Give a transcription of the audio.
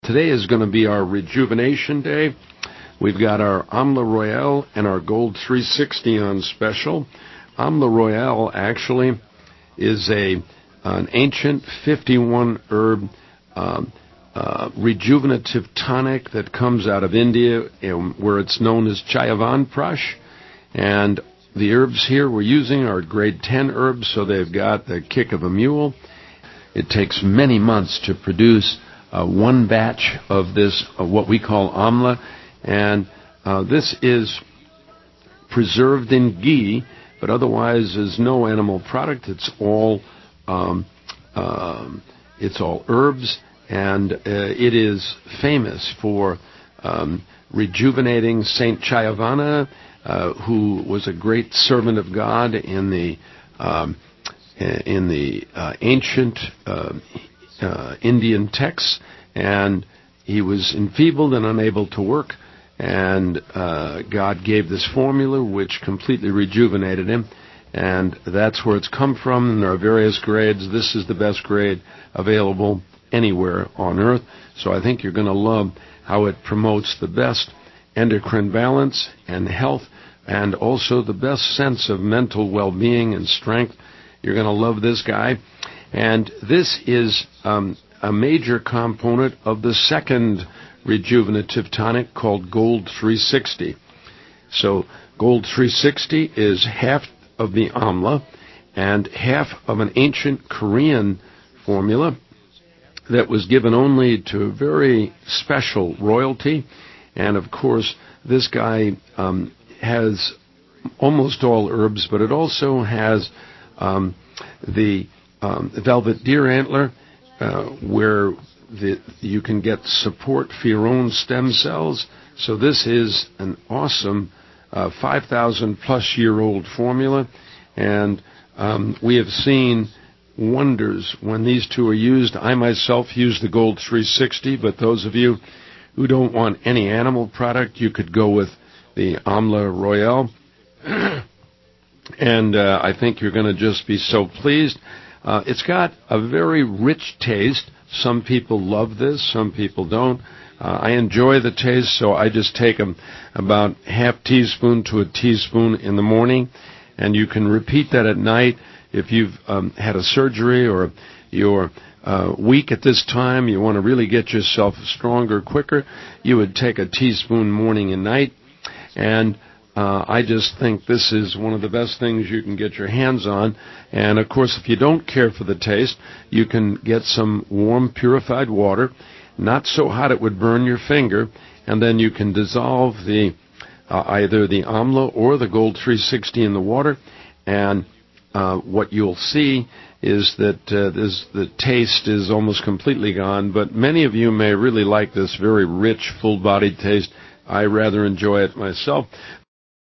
Today is going to be our rejuvenation day. We've got our Amla Royale and our Gold 360 on special. Amla Royale actually is an ancient 51 herb rejuvenative tonic that comes out of India, where it's known as Chayavan Prash. And the herbs here we're using are grade 10 herbs, so they've got the kick of a mule. It takes many months to produce one batch of this, what we call amla, and this is preserved in ghee, but otherwise is no animal product. It's all herbs, and it is famous for rejuvenating Saint Chayavana, who was a great servant of God in the ancient Indian texts, and he was enfeebled and unable to work, and God gave this formula which completely rejuvenated him, and that's where it's come from. And there are various grades. This is the best grade available anywhere on earth, so I think you're going to love how it promotes the best endocrine balance and health, and also the best sense of mental well-being and strength. You're going to love this guy. And this is a major component of the second rejuvenative tonic called Gold 360. So Gold 360 is half of the amla and half of an ancient Korean formula that was given only to very special royalty. And of course, this guy has almost all herbs, but it also has the velvet deer antler, where you can get support for your own stem cells. So this is an awesome 5,000 plus year old formula, and we have seen wonders when these two are used. I myself use the Gold 360, but those of you who don't want any animal product, you could go with the Amla Royale. And I think you're going to just be so pleased. It's got a very rich taste. Some people love this, some people don't. I enjoy the taste, so I just take about half teaspoon to a teaspoon in the morning, and you can repeat that at night. If you've had a surgery or you're weak at this time, you want to really get yourself stronger quicker, you would take a teaspoon morning and night. And I just think this is one of the best things you can get your hands on. And, of course, if you don't care for the taste, you can get some warm, purified water, not so hot it would burn your finger, and then you can dissolve either the amla or the Gold 360 in the water, and what you'll see is that the taste is almost completely gone, but many of you may really like this very rich, full-bodied taste. I rather enjoy it myself.